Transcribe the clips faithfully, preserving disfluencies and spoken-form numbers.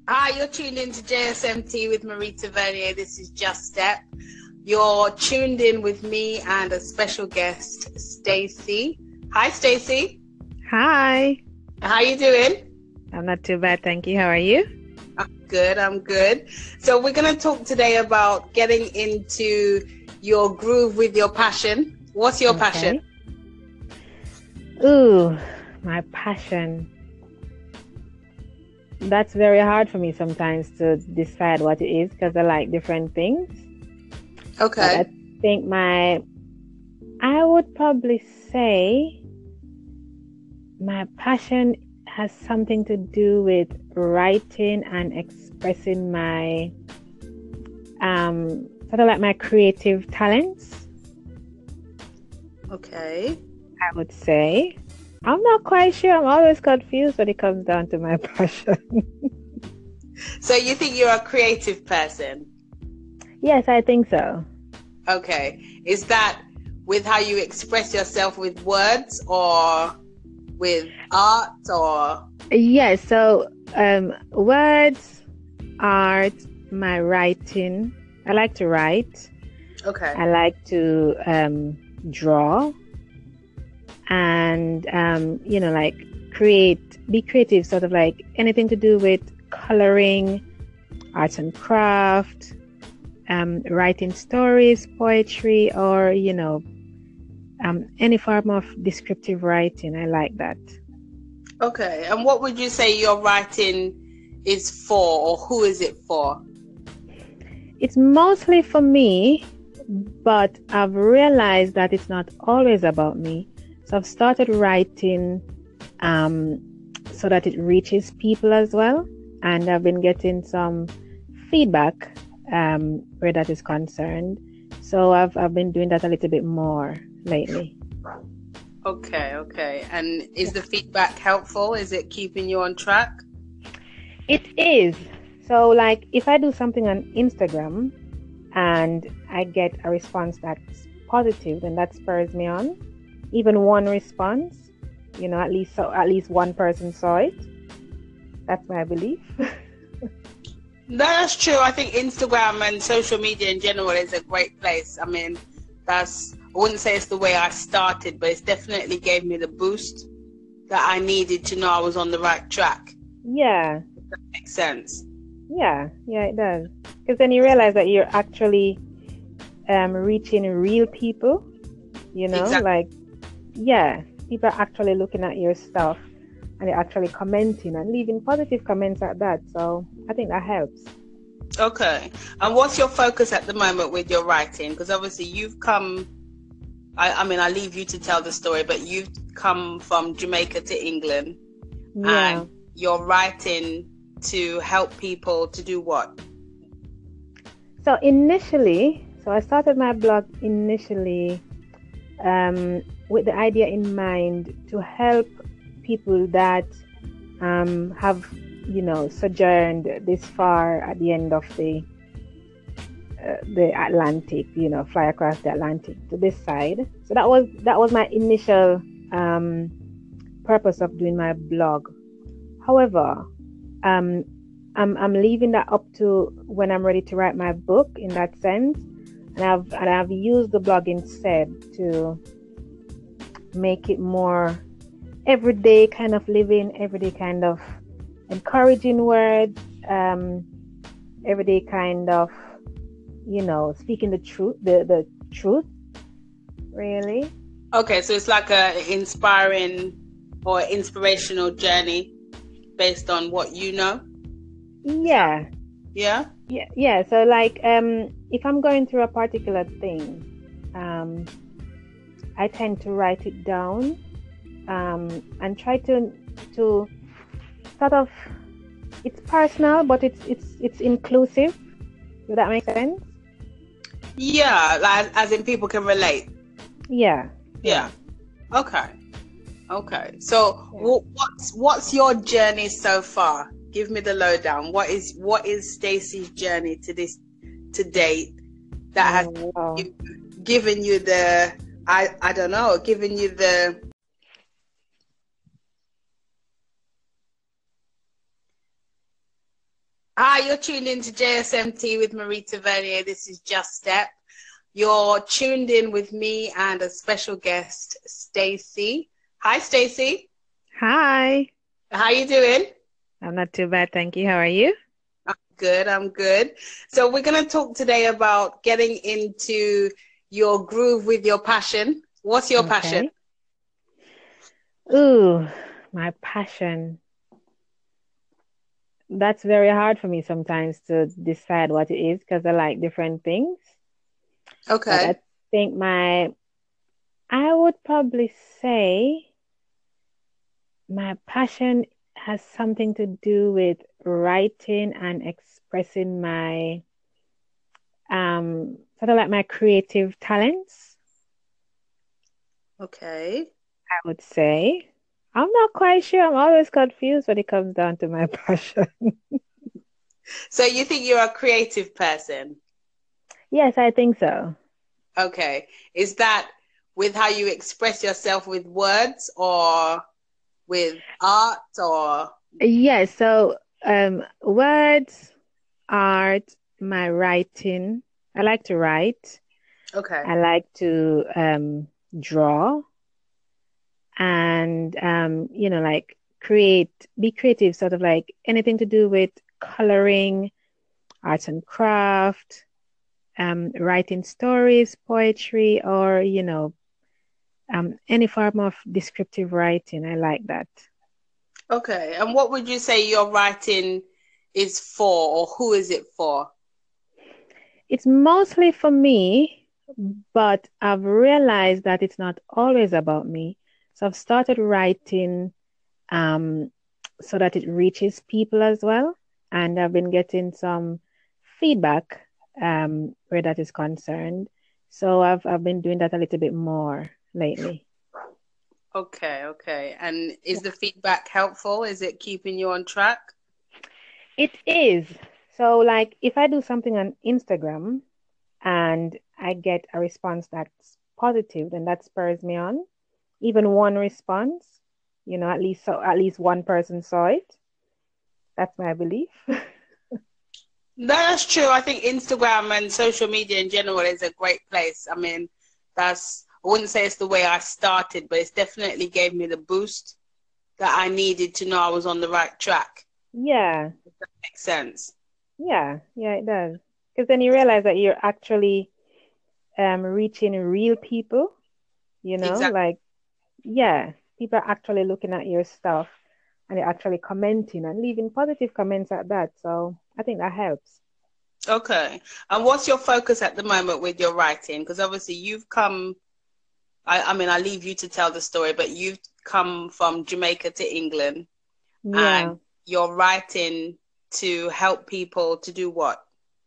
Hi, you're tuned in to J S M T with Marie Tavernier. This is Just Step. You're tuned in with me and a special guest, Stacey. Hi, Stacey. Hi. How you doing? I'm not too bad, thank you. How are you? I'm good, I'm good. So we're going to talk today about getting into your groove with your passion. What's your Okay. passion? Ooh, my passion. That's very hard for me sometimes to decide what it is because I like different things. Okay. But I think my, I would probably say my passion has something to do with writing and expressing my, um, sort of like my creative talents, Okay. I would say. I'm not quite sure. I'm always confused when it comes down to my passion. So you think you're a creative person? Yes, I think so. Okay. Is that with how you express yourself with words or with art or? Yes, so um, words, art, my writing. I like to write. Okay. I like to um, draw. And, um, you know, like create, be creative, sort of like anything to do with coloring, arts and craft, um, writing stories, poetry, or, you know, um, any form of descriptive writing. I like that. Okay. And what would you say your writing is for, or who is it for? It's mostly for me, but I've realized that it's not always about me. So I've started writing um, so that it reaches people as well. And I've been getting some feedback um, where that is concerned. So I've I've been doing that a little bit more lately. Okay, okay. And is the feedback helpful? Is it keeping you on track? It is. So like if I do something on Instagram and I get a response that's positive, then that spurs me on. Even one response, you know, at least so at least one person saw it. That's my belief. That's true. I think Instagram and social media in general is a great place. I mean, that's, I wouldn't say it's the way I started, but it's definitely gave me the boost that I needed to know I was on the right track. Yeah. If that makes sense. Yeah, yeah, it does. Because then you realize that you're actually um, reaching real people, you know, Exactly. like, yeah, people are actually looking at your stuff and they're actually commenting and leaving positive comments at that. So I think that helps. Okay. And what's your focus at the moment with your writing? Because obviously you've come, I, I mean, I leave you to tell the story, but you've come from Jamaica to England. Yeah. And you're writing to help people to do what? So initially, so I started my blog initially um, with the idea in mind to help people that um, have, you know, sojourned this far at the end of the uh, the Atlantic, you know, fly across the Atlantic to this side. So that was that was my initial um, purpose of doing my blog. However, um, I'm I'm leaving that up to when I'm ready to write my book in that sense, and I've and I've used the blog instead to make it more everyday kind of living, everyday kind of encouraging words, um, everyday kind of, you know, speaking the truth, the the truth, really. Okay, so it's like a inspiring or inspirational journey based on what you know. Yeah. Yeah. Yeah, yeah. So like, um, if I'm going through a particular thing, um, I tend to write it down, um, and try to to sort of, it's personal, but it's it's it's inclusive. Does that make sense? Yeah, like as in people can relate. Yeah. Yeah. Okay. Okay. So Yeah. wh- what's what's your journey so far? Give me the lowdown. What is what is Stacey's journey to this to date that has Oh, wow. given you the I I don't know, given you the Hi, you're tuned in to J S M T with Marie Tavernier. This is Just Step. You're tuned in with me and a special guest, Stacey. Hi, Stacey. Hi. How you doing? I'm not too bad, thank you. How are you? I'm good. I'm good. So we're going to talk today about getting into your groove with your passion. What's your Okay. passion? Ooh, my passion. That's very hard for me sometimes to decide what it is because I like different things. But Okay. I think my, I would probably say my passion has something to do with writing and expressing my, um, sort of like my creative talents, Okay. I would say. I'm not quite sure. I'm always confused when it comes down to my passion. So you think you're a creative person? Yes, I think so. Okay. Is that with how you express yourself with words or with art or? Yes, so um, words, art, my writing. I like to write. Okay. I like to um, draw and um, you know, like create, be creative, sort of like anything to do with coloring, arts and craft, um, writing stories, poetry, or you know, um, any form of descriptive writing. I like that. Okay. And what would you say your writing is for, or who is it for? It's mostly for me, but I've realized that it's not always about me. So I've started writing um, so that it reaches people as well. And I've been getting some feedback um, where that is concerned. So I've I've been doing that a little bit more lately. Okay, okay. And is the feedback helpful? Is it keeping you on track? It is. So like if I do something on Instagram and I get a response that's positive, then that spurs me on. Even one response, you know, at least so at least one person saw it. That's my belief. That's true. I think Instagram and social media in general is a great place. I mean, that's, I wouldn't say it's the way I started, but it's definitely gave me the boost that I needed to know I was on the right track. Yeah, Makes sense. yeah, yeah, it does. Because then you realize that you're actually um reaching real people, you know, Exactly. like yeah, people are actually looking at your stuff and they're actually commenting and leaving positive comments at that. So I think that helps. Okay. And what's your focus at the moment with your writing? Because obviously you've come, I, I mean, I leave you to tell the story, but you've come from Jamaica to England Yeah. and you're writing to help people to do what?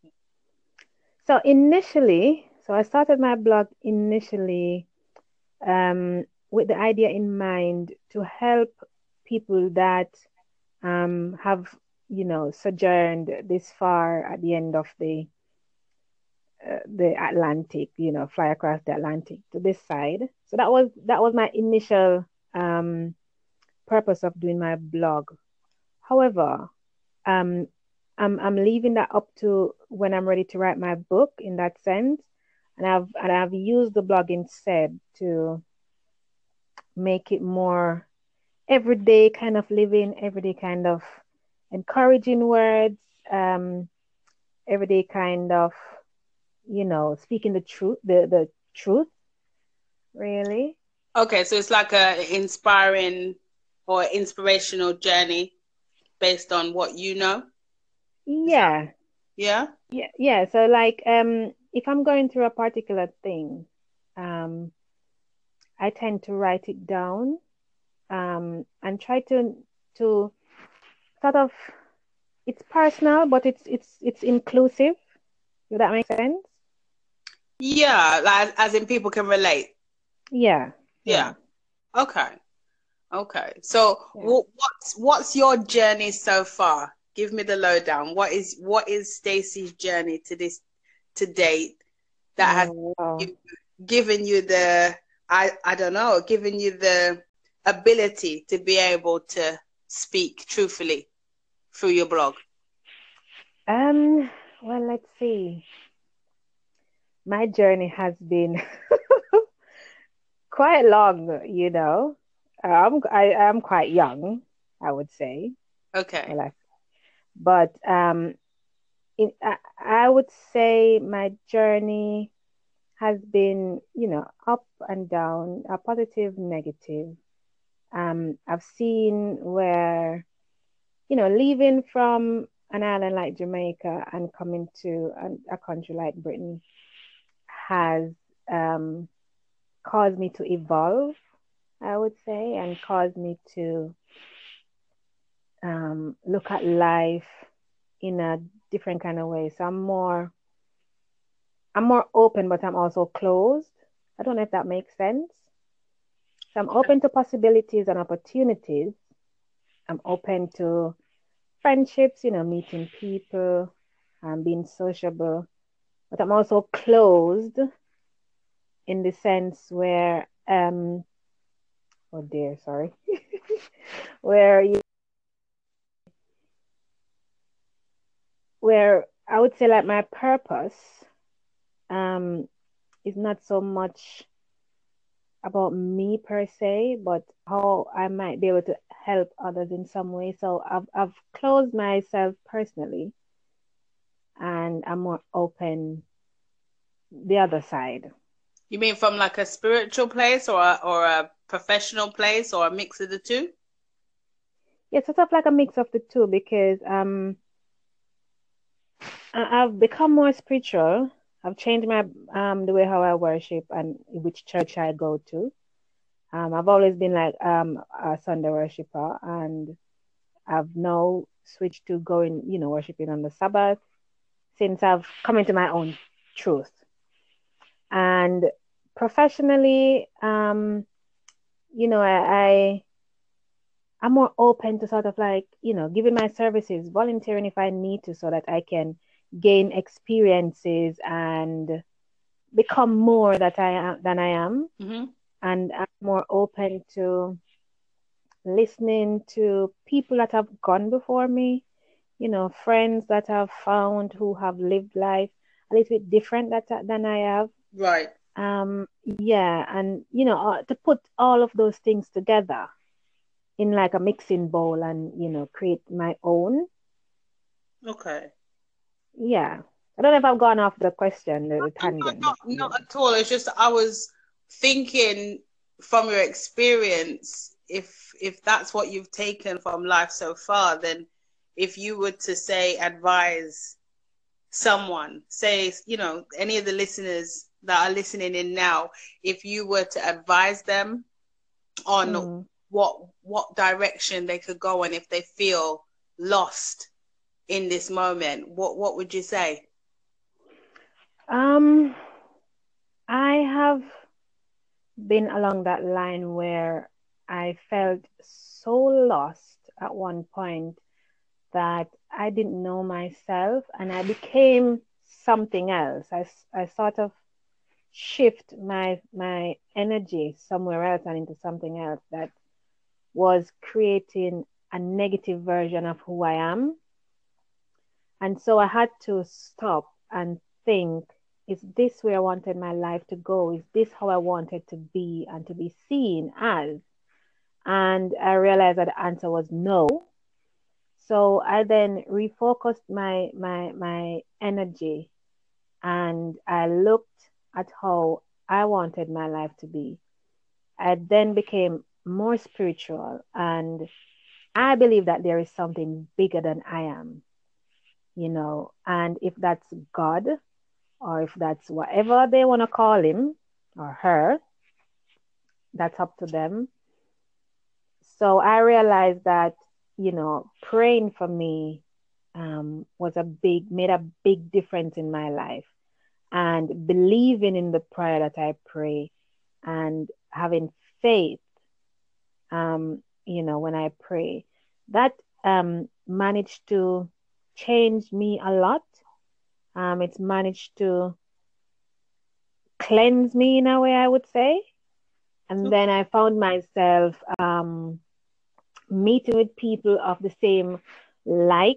So initially, so I started my blog initially um, with the idea in mind to help people that um, have, you know, sojourned this far at the end of the uh, the Atlantic, you know, fly across the Atlantic to this side. So that was that was my initial um, purpose of doing my blog. However, um, I'm I'm leaving that up to when I'm ready to write my book in that sense, and I've and I've used the blog instead to make it more everyday kind of living, everyday kind of encouraging words, um, everyday kind of, you know, speaking the truth, the, the truth, really. Okay, so it's like a inspiring or inspirational journey based on what you know. Is that, Yeah. yeah? Yeah. Yeah. So like, um, if I'm going through a particular thing, um, I tend to write it down, um, and try to, to sort of, it's personal, but it's, it's, it's inclusive. Does that make sense? Yeah, like, as in people can relate. Yeah. Yeah. Yeah. Okay. Okay. So Yeah. wh- what's what's your journey so far? Give me the lowdown. What is what is Stacey's journey to this to date that has Oh, wow. gi- given you the I I don't know, given you the ability to be able to speak truthfully through your blog? Um, well, let's see. My journey has been quite long, you know. Um, I am quite young, I would say. Okay. Well, I, but um, in, I, I would say my journey has been, you know, up and down, a positive, negative. Um, I've seen where, you know, leaving from an island like Jamaica and coming to a, a country like Britain has um, caused me to evolve, I would say, and caused me to um, look at life in a different kind of way. So I'm more, I'm more open, but I'm also closed. I don't know if that makes sense. So I'm open to possibilities and opportunities. I'm open to friendships, you know, meeting people and being sociable. But I'm also closed in the sense where, um, oh dear, sorry, where you, where I would say like my purpose, um, is not so much about me per se, but how I might be able to help others in some way. So I've I've closed myself personally, and I'm more open the other side. You mean from like a spiritual place or a, or a professional place or a mix of the two? Yeah, sort of like a mix of the two because um I- I've become more spiritual. I've changed my um the way how I worship and which church I go to. Um, I've always been like um a Sunday worshiper, and I've now switched to going, you know, worshiping on the Sabbath since I've come into my own truth. And professionally, um, you know, I, I I'm more open to sort of like, you know, giving my services, volunteering if I need to, so that I can gain experiences and become more that I am than I am. Mm-hmm. And I'm more open to listening to people that have gone before me, you know, friends that I've found who have lived life a little bit different that, than I have. Right. Um, yeah, and you know, uh, to put all of those things together in like a mixing bowl and, you know, create my own. Okay. Yeah. I don't know if I've gone off the question, the, the Not, tangent, not, but not yeah. at all. It's just I was thinking from your experience, if if that's what you've taken from life so far, then if you were to say advise someone, say, you know, any of the listeners that are listening in now, if you were to advise them on Mm. what what direction they could go and if they feel lost in this moment, what what would you say? Um, I have been along that line where I felt so lost at one point that I didn't know myself and I became something else. I, I sort of shift my my energy somewhere else and into something else that was creating a negative version of who I am. And so I had to stop and think, is this where I wanted my life to go? Is this how I wanted to be and to be seen as? And I realized that the answer was no. So I then refocused my my my energy and I looked at how I wanted my life to be. I then became more spiritual and I believe that there is something bigger than I am, you know, and if that's God or if that's whatever they want to call him or her, that's up to them. So I realized that, you know, praying for me um, was a big, made a big difference in my life. And believing in the prayer that I pray and having faith, um, you know, when I pray, that um, managed to change me a lot. Um, it's managed to cleanse me in a way, I would say. And then I found myself um, meeting with people of the same like.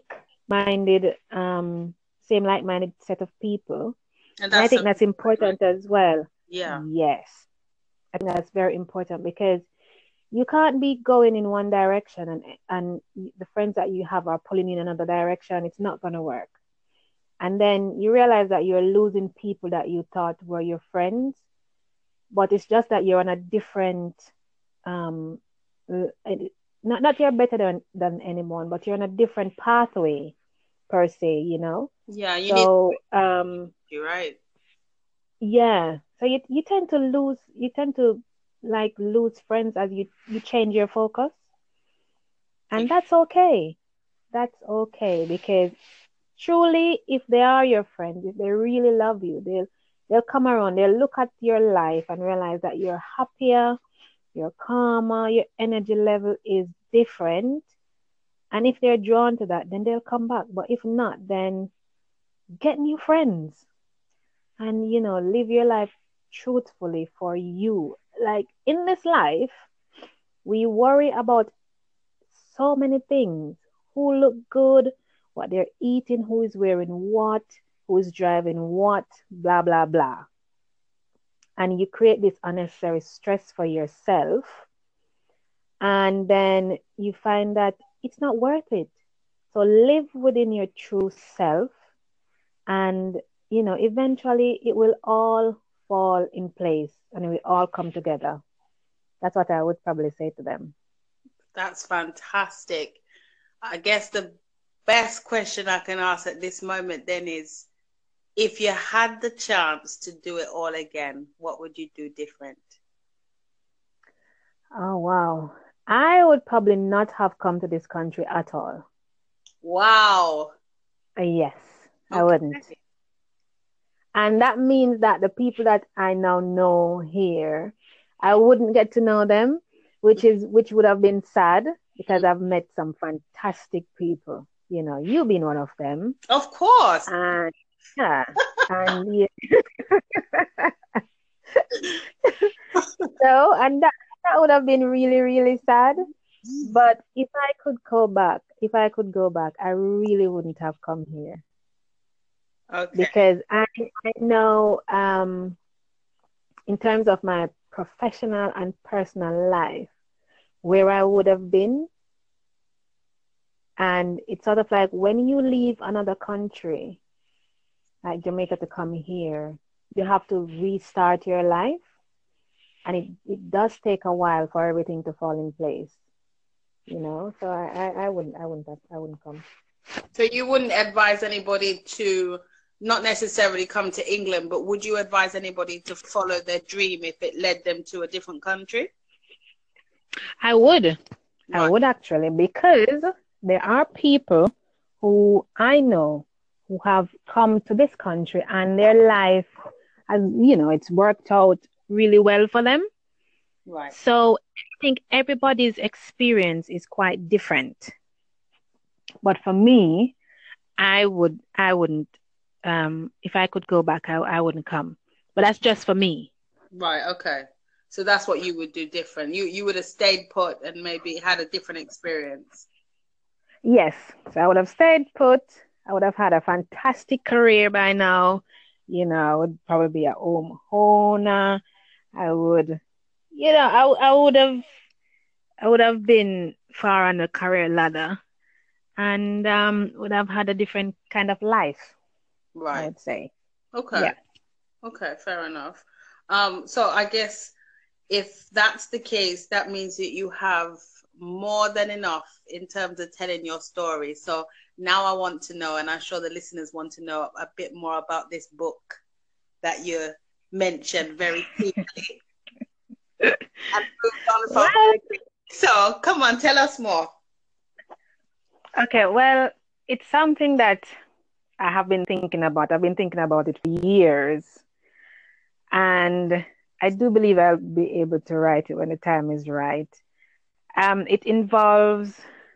minded, um, same like-minded set of people. And And I that's think something that's important as well. yeah. Yes, I think that's very important because you can't be going in one direction and and the friends that you have are pulling in another direction. It's not gonna work. And then you realize that you're losing people that you thought were your friends, but it's just that you're on a different um uh, not not you're better than than anyone, but you're on a different pathway per se, you know. Yeah, you need So um you're right. yeah, so you you tend to lose you tend to like lose friends as you you change your focus, and that's okay. That's okay because truly, if they are your friends, if they really love you, they'll they'll come around, they'll look at your life and realize that you're happier, you're calmer, your energy level is different. And if they're drawn to that, then they'll come back. But if not, then get new friends and you know, live your life truthfully for you. Like in this life, we worry about so many things. Who look good, what they're eating, who is wearing what, who is driving what, blah, blah, blah. And you create this unnecessary stress for yourself. And then you find that it's not worth it. So live within your true self. And, you know, eventually it will all fall in place and it will all come together. That's what I would probably say to them. That's fantastic. I guess the best question I can ask at this moment then is if you had the chance to do it all again, what would you do different? Oh, wow. I would probably not have come to this country at all. Wow. Uh, yes, I wouldn't. Okay. And that means that the people that I now know here, I wouldn't get to know them, which is which would have been sad because I've met some fantastic people. You know, you've been one of them. Of course. And yeah, and yeah. So, and that that would have been really, really sad. But if I could go back, if I could go back, I really wouldn't have come here Okay. because I I know um in terms of my professional and personal life where I would have been. And it's sort of like when you leave another country, like Jamaica, to come here, you have to restart your life. And it, it does take a while for everything to fall in place, you know. So I, I, I wouldn't I wouldn't have, I wouldn't come. So you wouldn't advise anybody to not necessarily come to England, but would you advise anybody to follow their dream if it led them to a different country? I would. Right. I would actually, because there are people who I know who have come to this country and their life has, you know, it's worked out really well for them. Right. So I think everybody's experience is quite different. But for me, I would, I wouldn't, um, if I could go back, I, I wouldn't come. But that's just for me. Right. Okay. So that's what you would do different. You you would have stayed put and maybe had a different experience. Yes. So I would have stayed put. I would have had a fantastic career by now. You know, I would probably be a home owner. I would, you know, I, I would have, I would have been far on the career ladder and um, would have had a different kind of life, Right. I would say. Okay. Yeah. Okay, fair enough. Um, so I guess if that's the case, that means that you have more than enough in terms of telling your story. So now I want to know, and I'm sure the listeners want to know a bit more about this book that you mentioned very clearly. And well, so come on, tell us more. Okay, well, it's something that I have been thinking about. I've been thinking about it for years. And I do believe I'll be able to write it when the time is right. Um, it involves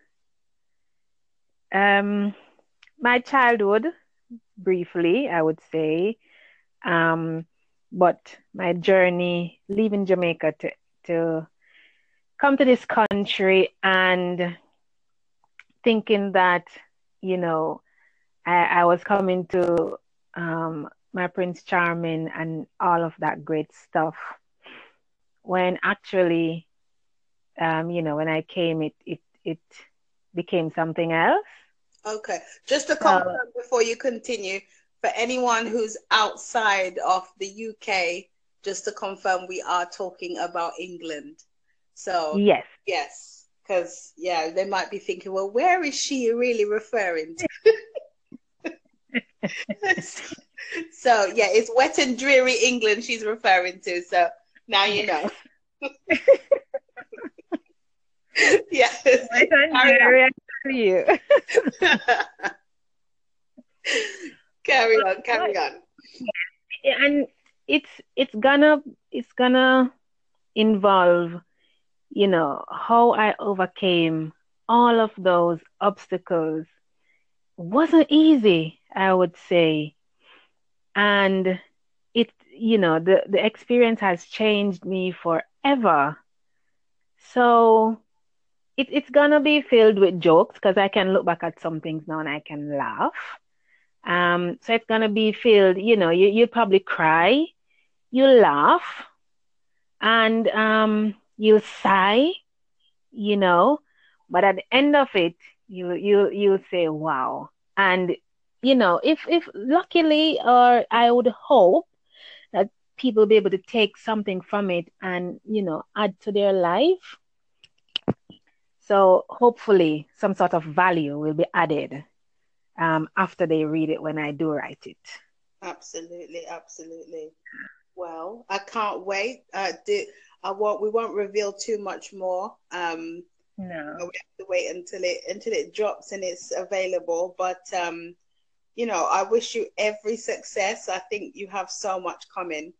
um, my childhood, briefly, I would say, um, but my journey leaving Jamaica to, to come to this country and thinking that you know, I, I was coming to um, my Prince Charming and all of that great stuff. When actually, um, you know, when I came, it it it became something else. Okay. Just to So confirm before you continue, for anyone who's outside of the U K, just to confirm, we are talking about England. So, yes, yes, because, yeah, they might be thinking, well, where is she really referring to? So, yeah, it's wet and dreary England she's referring to. So now you yes. know. Yes. Wait on Carry Jerry, I tell you. on. Carry on, carry on. And it's it's gonna it's gonna involve, you know, how I overcame all of those obstacles. Wasn't easy, I would say. And it, you know, the, the experience has changed me forever. So it, it's gonna be filled with jokes because I can look back at some things now and I can laugh. Um, so it's gonna be filled, you know, you, you'll probably cry, you'll laugh, and um, you'll sigh, you know, but at the end of it, you you you'll say, wow. And you know, if if luckily, or I would hope that people be able to take something from it and, you know, add to their life. So hopefully some sort of value will be added um, after they read it when I do write it. Absolutely, absolutely. Well, I can't wait. Uh, do, I won't. We won't reveal too much more. Um, No. we have to wait until it until it drops and it's available. But um, you know, I wish you every success. I think you have so much coming.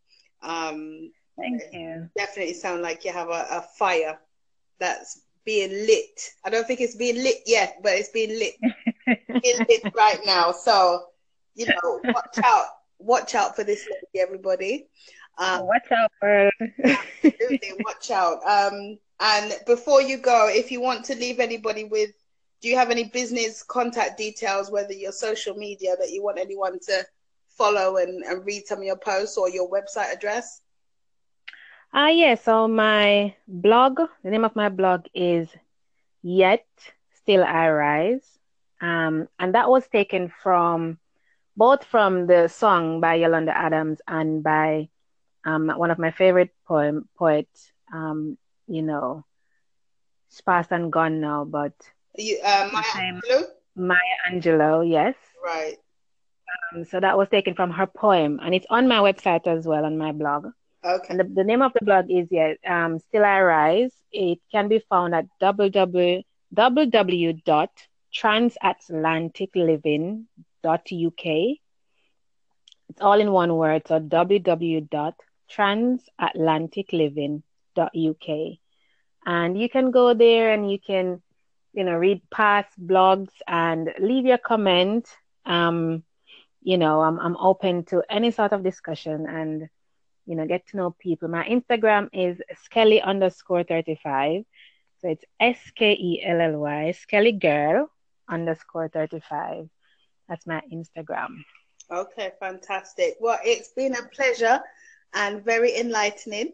Um, Thank you. Definitely sound like you have a, a fire that's being lit. I don't think it's being lit yet, but it's being lit, being lit right now. So, you know, watch out, watch out for this lady, everybody. Um, Watch out, world. Absolutely, watch out. Um, and before you go, if you want to leave anybody with, do you have any business contact details, whether your social media that you want anyone to follow and, and read some of your posts, or your website address? Ah, yeah. So my blog, the name of my blog is Yet Still I Rise. Um, and that was taken from both from the song by Yolanda Adams and by um, one of my favorite poem poets. Um, you know, she's passed and gone now, but You, uh, the Maya same Angelou? Maya Angelou, yes. Right. Um, so that was taken from her poem, and it's on my website as well, on my blog. Okay. And the, the name of the blog is, yeah, um, Still I Rise. It can be found at w w w dot transatlantic living dot u k. It's all in one word, so w w w dot transatlantic living dot u k. And you can go there and you can, you know, read past blogs and leave your comment. Um, you know, I'm I'm open to any sort of discussion and, you know, get to know people. My Instagram is Skelly underscore thirty-five. So it's S K E L L Y, Skelly Girl underscore thirty-five. That's my Instagram. Okay, fantastic. Well, it's been a pleasure and very enlightening.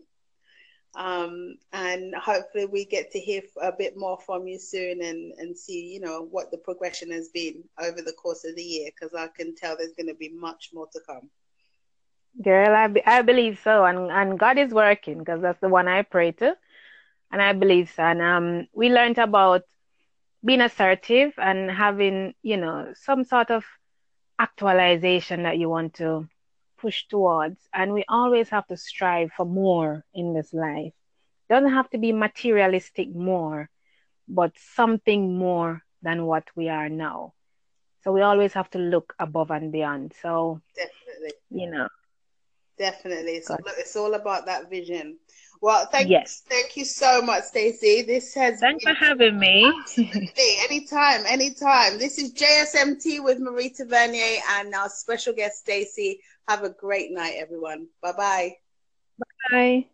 Um, and hopefully we get to hear a bit more from you soon and, and see, you know, what the progression has been over the course of the year, because I can tell there's going to be much more to come. Girl, I, be, I believe so. And, and God is working because that's the one I pray to. And I believe so. And um, we learned about being assertive and having, you know, some sort of actualization that you want to push towards. And we always have to strive for more in this life. It doesn't have to be materialistic more, but something more than what we are now. So we always have to look above and beyond. So, Definitely. you know. Definitely. It's all, it's all about that vision. Well, thank Yes. thank you so much, Stacey. This has Thanks been for having me. absolutely anytime, anytime. This is J S M T with Marita Vernier and our special guest Stacey. Have a great night, everyone. Bye-bye. Bye.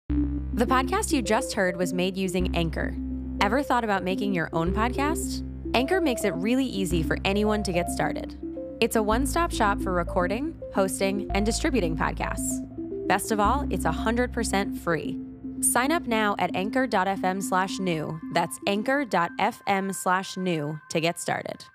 The podcast you just heard was made using Anchor. Ever thought about making your own podcast? Anchor makes it really easy for anyone to get started. It's a one-stop shop for recording, hosting, and distributing podcasts. Best of all, it's one hundred percent free. Sign up now at anchor.fm slash new. That's anchor.fm slash new to get started.